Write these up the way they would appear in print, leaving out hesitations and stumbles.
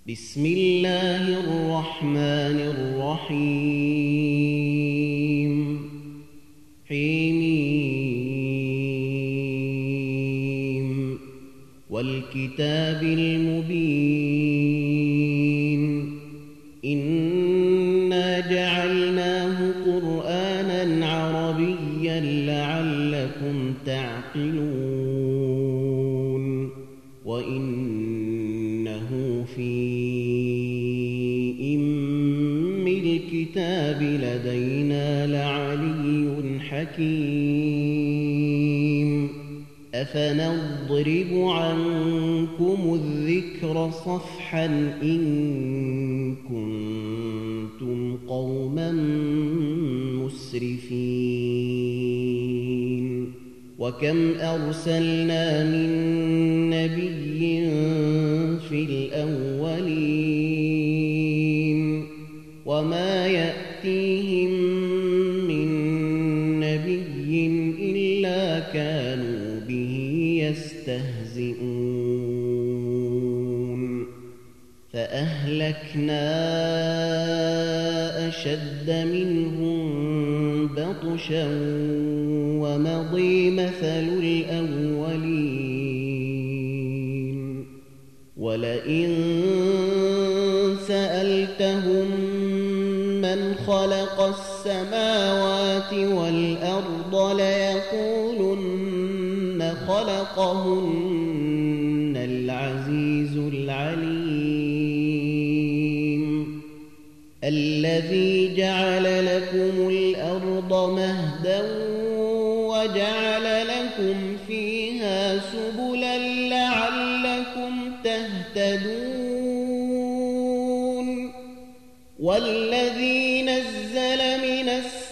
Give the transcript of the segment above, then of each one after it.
بسم الله الرحمن الرحيم حميم والكتاب المبين إنا جعلناه قرآنا عربيا لعلكم تعقلون وإنه في الكتاب لدينا لعلي حكيم أفنضرب عنكم الذكر صفحا إن كنتم قوما مسرفين وكم أرسلنا من نبي في الأولين وما يأتيهم من نبي إلا كانوا به يستهزئون فأهلكنا أشد منهم بطشا ومضي مثل الأولين ولئن سألتهم من خلق السماوات والأرض ليقولن خلقهن العزيز العليم الذي جعل لكم الأرض مهدا وجعل لكم فيها سبلا لعلكم تهتدون والذي نزل من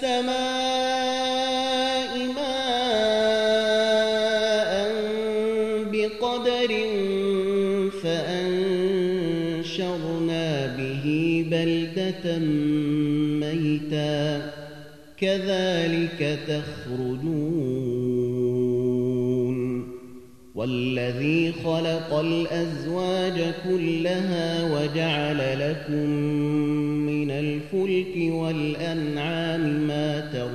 السماء ماء بقدر فأنشرنا به بلدة ميتا كذلك تخرجون والذي خلق الأزواج كلها وجعل لكم من الفلك والأنعام ما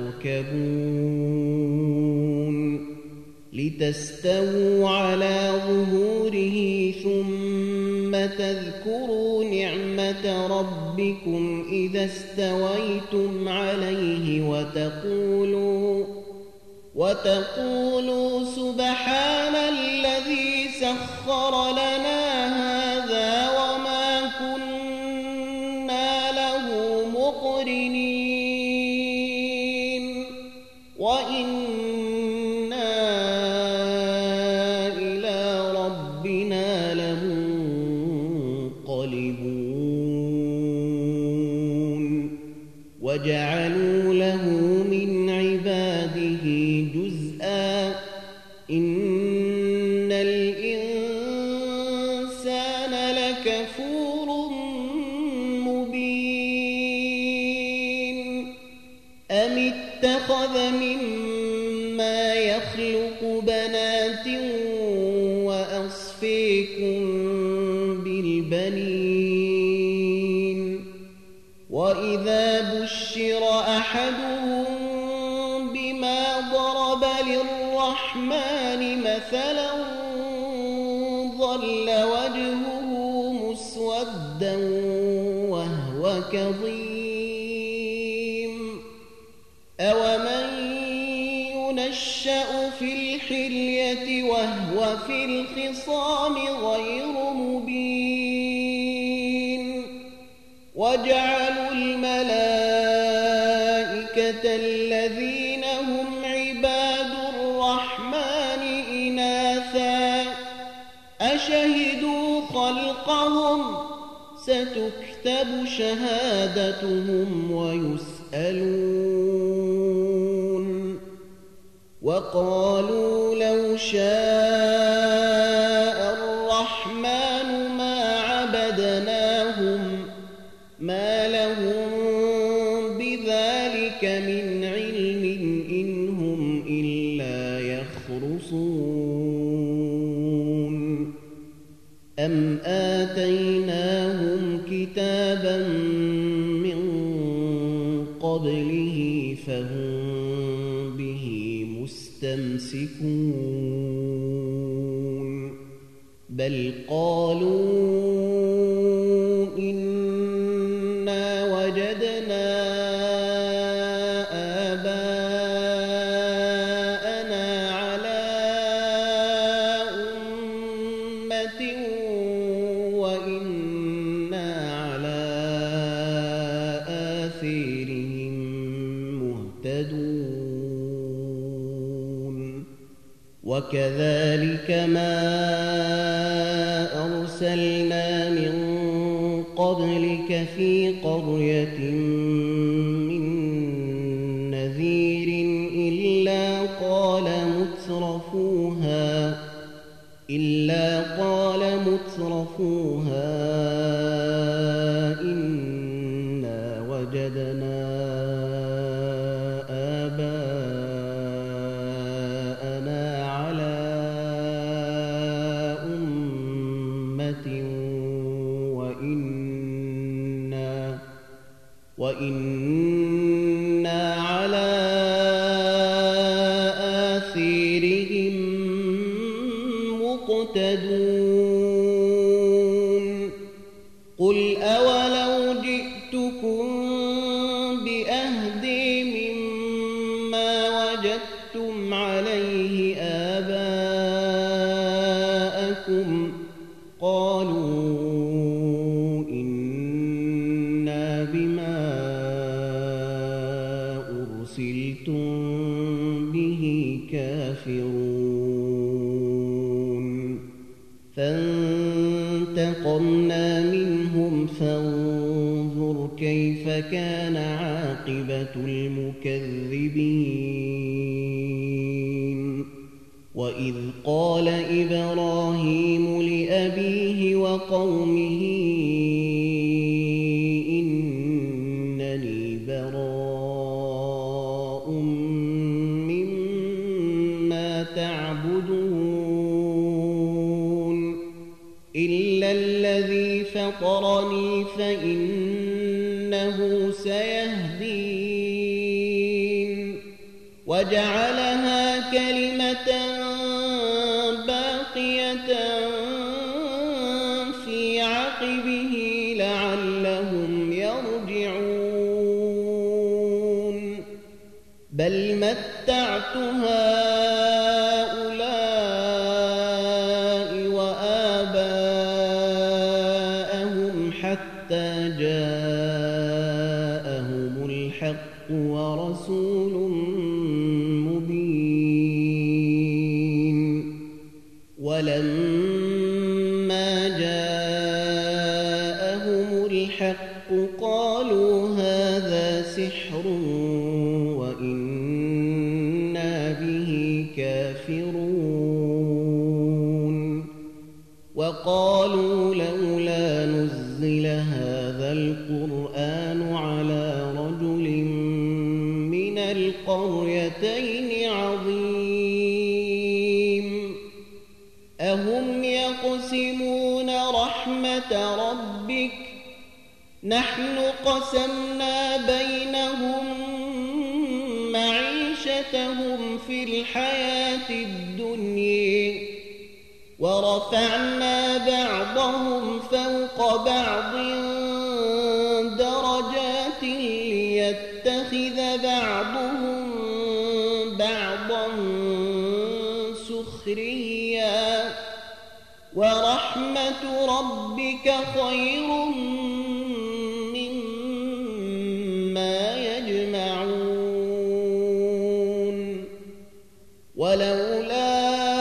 تركبون لتستووا على ظهوره ثم تذكروا نعمة ربكم إذا استويتم عليه وتقولوا سبحان الذي سخر لنا هذا وما كنا له مقرنين وإنا إلى ربنا لمنقلبون وجعلوا له من عباده جزءا إن الإنسان لكفور مبين أم اتخذ مما يخلق بنات وأصفيكم بالبنين وإذا بشر أحدهم بما ضرب للرحمن مثلا ظل وجهه مسودا وهو كظيم أومن ينشأ في الحلية وهو في الخصام غير مبين وجعلوا الملائكة الذين هم عباد الرحمن إناثا أشهدوا خلقهم ستكتب شهادتهم ويسألون وقالوا لو شاء الرحمن ما عبدناهم ما لهم بذلك من علم إن هم إلا يخرصون أم آتيناهم كتابا من قبله فهم به مستمسكون بل قالوا إنا وجدنا آباءنا على أمة وإنا على آثارهم مهتدون وكذلك ما أرسلنا من قبلك في قرية من نذير إلا قال مترفوها إنا وجدنا آباءنا على أمة وإنا على آثارهم مقتدون قل أولو جئتكم بأهدى مما وجدتم عليه آباءكم قالوا إنا بما أرسلتم به كافرون فانتقمنا منهم فانظر كيف كان عاقبة المكذبين وإذ قال إبراهيم لأبيه وقومه إنني براء مما تعبدون إلا الذي فطرني فإنه سيهدين وجعلها كلمة باقية في عقبه لعلهم يرجعون بل متعت هؤلاء وآباءهم حتى جاءهم الحق ورسول مبين ولما جاءهم الحق قالوا هذا سحر وإنا به كافرون وقالوا لولا نزل هذا القرآن على رجل من القريتين عظيم أهم يقسمون رحمة ربك نحن قسمنا بينهم معيشتهم في الحياة الدنيا ورفعنا بعضهم فوق بعض درجات ليتخذ بعضهم بعضا سخريا ورحمة ربك خير مما يجمعون ولولا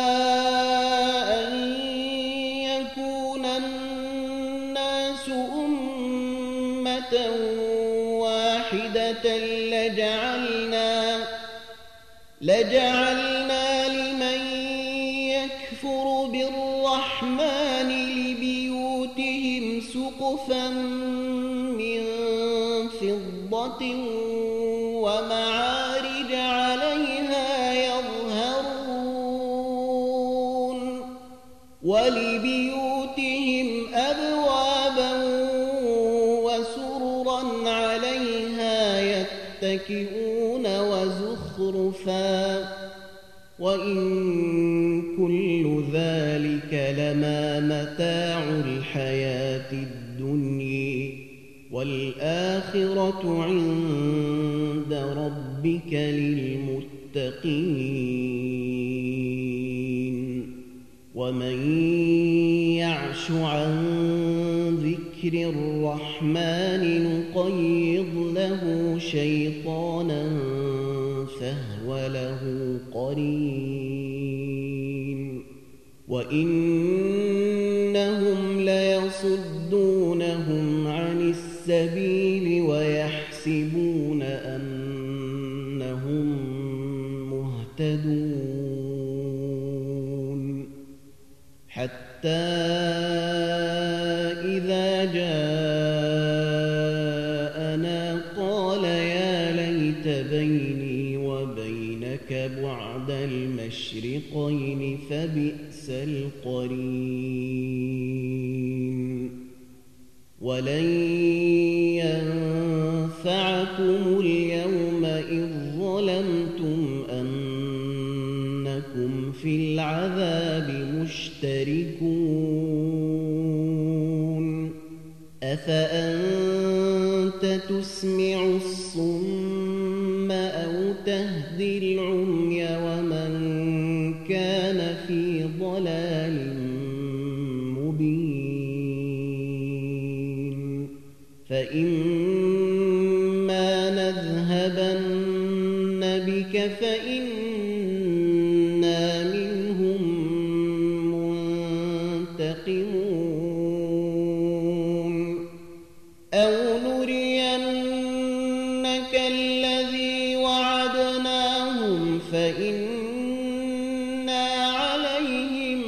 أن يكون الناس أمة واحدة لجعلنا لمن يكفر بالرحمن لبيوتهم سقفا من فضة ومعارج عليها يظهرون ولبيوتهم أبوابا متكئون وزخرفا وإن كل ذلك لما متاع الحياة الدنيا والآخرة عند ربك للمتقين ومن يعش عن ذكر الرحمن نقيض له شيطانا فهو له قرين وإنهم ليصدونهم عن السبيل ويحسبون أنهم مهتدون حتى إذا جاءنا قال يا ليت بيني وبينك بعد المشرقين فبئس القرين ولن ينفعكم اليوم إذ ظلمتم أنكم في العذاب مشتركون أفأنت تسمع الصم أو تهدي العمي ومن كان في ضلال مبين فإما نذهبن بك فإنا منهم منتقمون أو نرينك الذي وعدناهم فإنا عليهم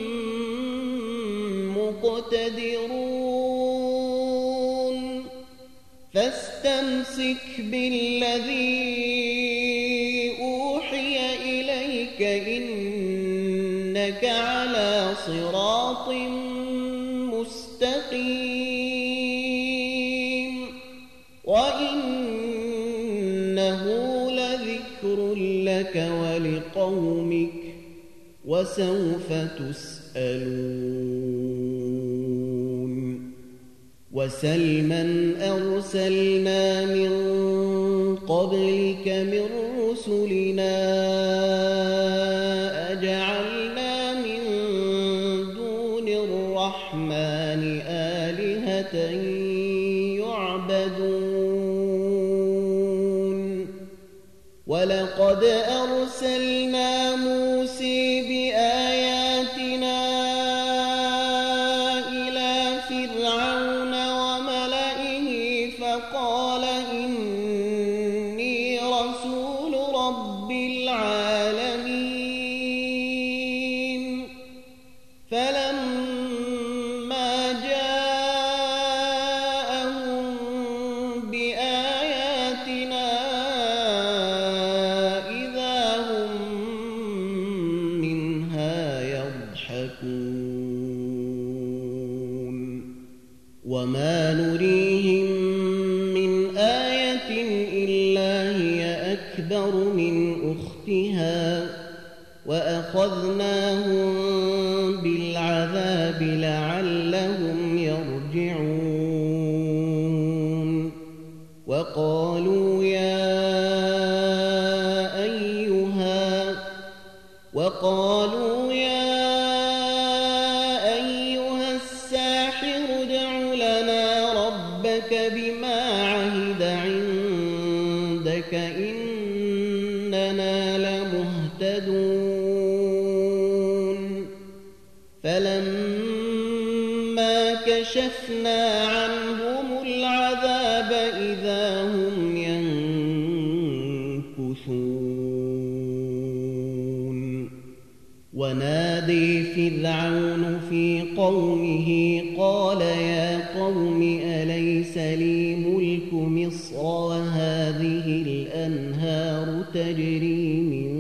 مقتدرون فاستمسك بالذي أوحي إليك إنك على صراط مستقيم وإنه لذكر لك ولقومك وسوف تسألون وسلما أرسلنا من قبلك من رسلنا أجعلنا من دون الرحمن آلهة يعبدون ولقد أرسلنا موسى بآياتنا إلى فرعون وملئه فقال إني رسول رب العالمين فلما جاءهم بآياتنا إذا هم منها يضحكون وما نريهم من آية إلا هي أكبر من أختها وأخذناهم بالعذاب لعلهم يرجعون وقالوا يا أيها الساحر ادع لنا ربك بما عهد عندك إننا لمهتدون فلما كشفنا عنهم العذاب إذا هم ينكثون ونادي فرعون في قومه قال يا قوم أليس لي ملك مصر وهذه الأنهار تجري من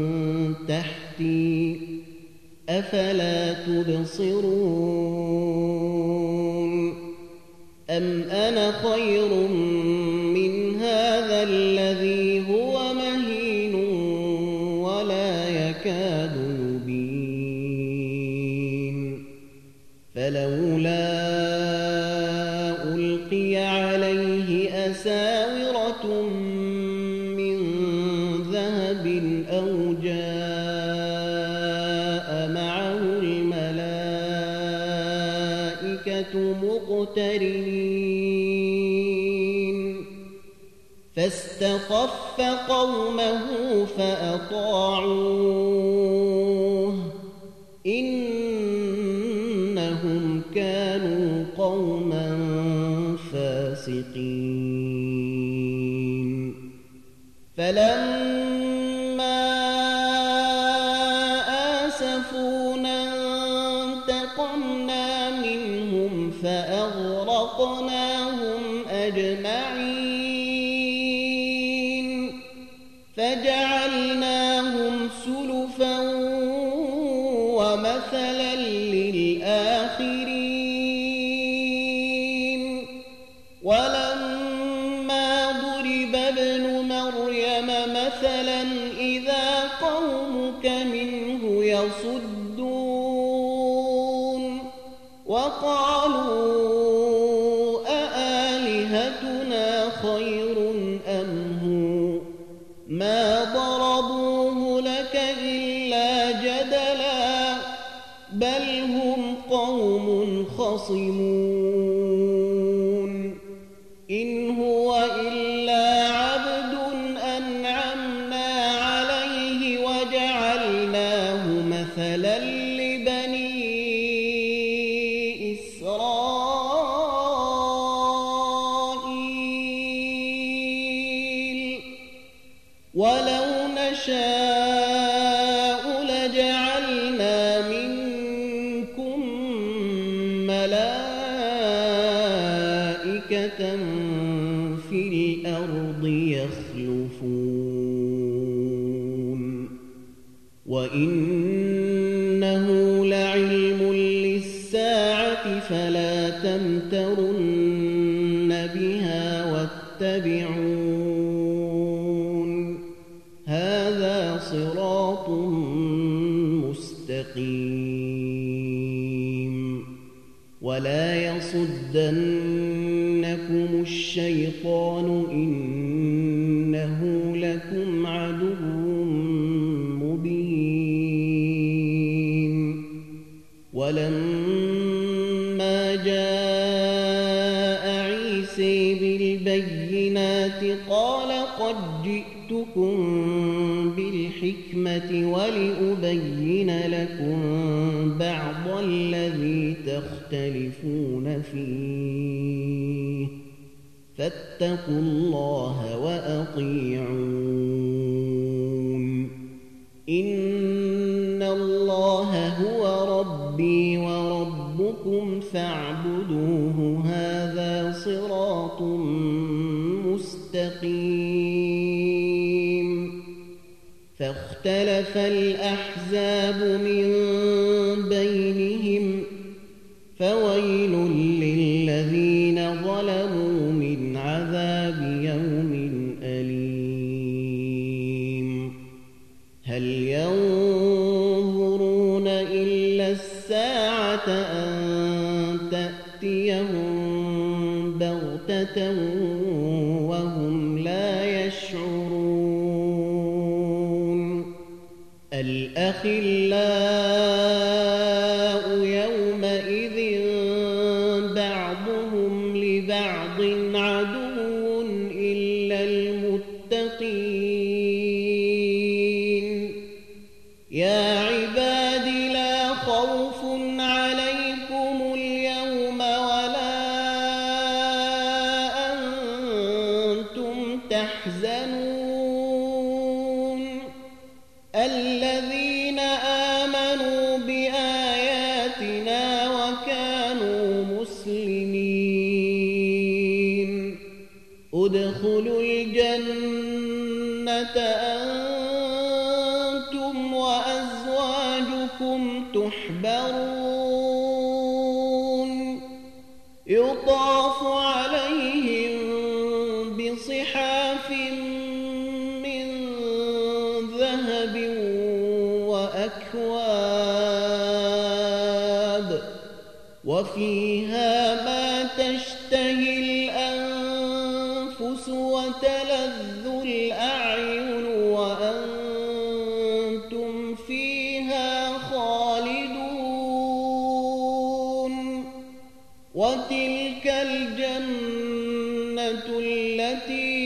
تحتي أفلا تبصرون أم أنا خير من هذا الذي ألقي عليه أساورة من ذهب أو جاء معه الملائكة مقترنين فاستخف قومه فأطاعوه إنهم كانوا قوما فاسقين فلما آسفونا انتقمنا منهم فأغرقناهم أجمعين فجعلناهم سلفا ومثلا للآخرين ولما ضرب ابن مريم مثلا إذا قومك منه يصدون وقالوا أآلهتنا خير أم هو ما ضربوه لك إلا جدلا بل هم قوم خصمون إن هو إلا عبد أنعمنا عليه وجعلناه مثلا لبني إسرائيل ولو نشاء لجعلنا منكم ملائكة في الأرض يخلفون وإنه لعلم للساعة فلا تمترن بها واتبعون هذا صراط مستقيم ولا يصدنكم الشيطان إنه لكم عدو مبين ولما جاء عيسى بالبينات قال قد جئتكم بالحكمة ولأبين لكم بعض الذي تختلفون فيه فاتقوا الله وأطيعون إن الله هو ربي وربكم فاعبدوه هذا صراط مستقيم فاختلف الأحزاب من بينهم فويل للذين ظلموا من عذاب يوم أليم هل ينظرون إلا الساعة أن تأتيهم بغتة وهم لا يشعرون الأخلاء يومئذ بعضهم لبعض عدو إلا المتقين يا عباد لا خوف عليكم اليوم ولا أنتم تحزنون الذين آمنوا بآياتنا وكانوا مسلمين ادخلوا الجنة أنتم وأزواجكم تحبرون يطاف عليهم بصحاف من ذهب وأكواب وفيها فيها ما تشتهي الأنفس وتلذ الأعين وأنتم فيها خالدون وتلك الجنة التي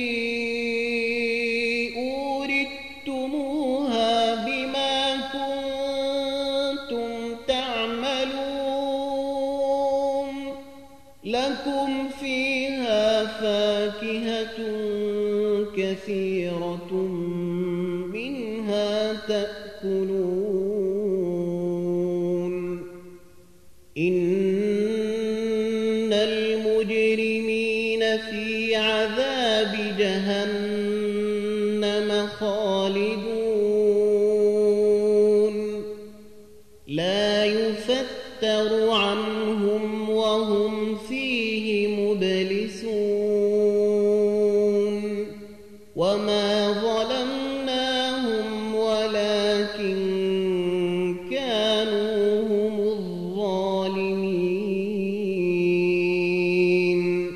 أورثتموها بما كنتم تعملون لكم فيها فاكهة كثيرة منها تأكلون إن المجرمين في عذاب جهنم خالدون لا يفتر عنهم وهم فيه مبلسون وما ظلمناهم ولكن كانوا هم الظالمين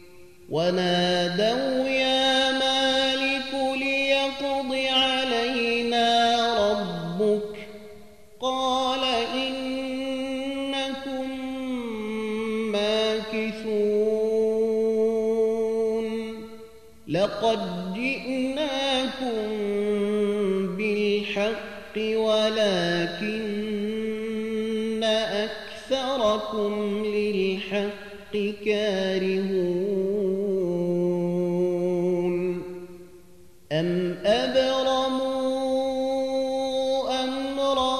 ونادوا يا مالك ليقض علينا ربك قال إنكم ماكثون لقد جئناكم بالحق ولكن أكثركم للحق كارهون أم أبرموا أمرا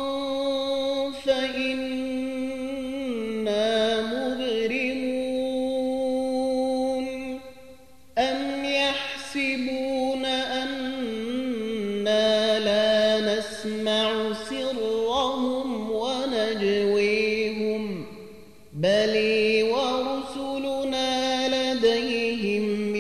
فإنا مبرمون أم يحسبون أنا لا نسمع سرهم ونجويهم بل ورسلنا لديهم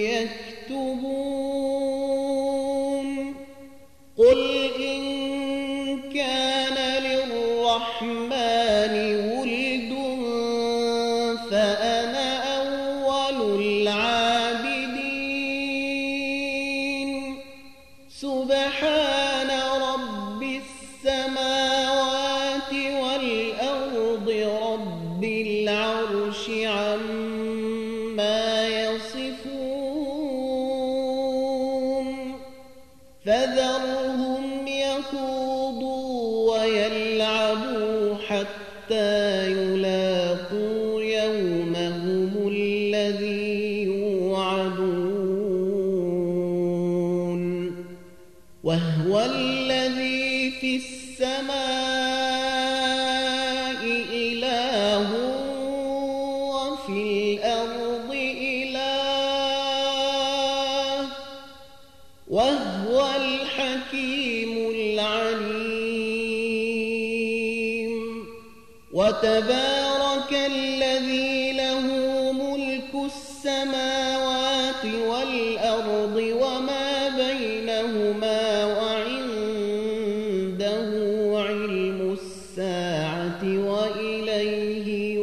يكتبون قل إن كان للرحمن ولد فأنا أول العابدين سبحان رب السماوات والأرض رب العرش عما يصفون فذرهم يخوضوا ويلعبوا حتى يلاقوا يومهم الذي يوعدون وهو الذي في السماء إله وفي الأرض إله وهو الحكيم العليم وتبارك الذي له ملك السماوات والأرض وما بينهما وعنده علم الساعة وإليه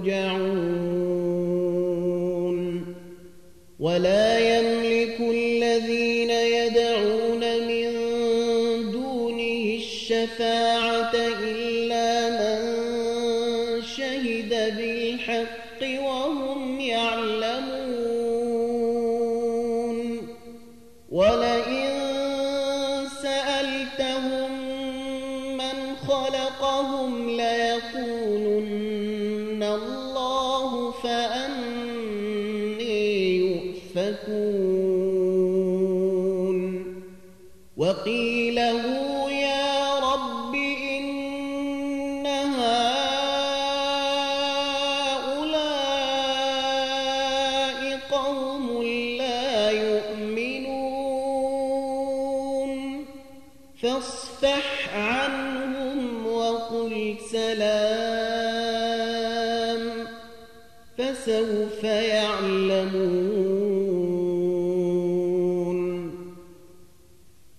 يرجعون ولا يملك الذين يدعون من دونه الشفاعة إلا من شهد بالحق وهم يعلمون ولئن سألتهم من خلقهم ليقولن الله فأني يؤفكون وقيله يا رب إن هؤلاء قوم لا يؤمنون فاصفح عنهم وقل سلام فسوف يعلمون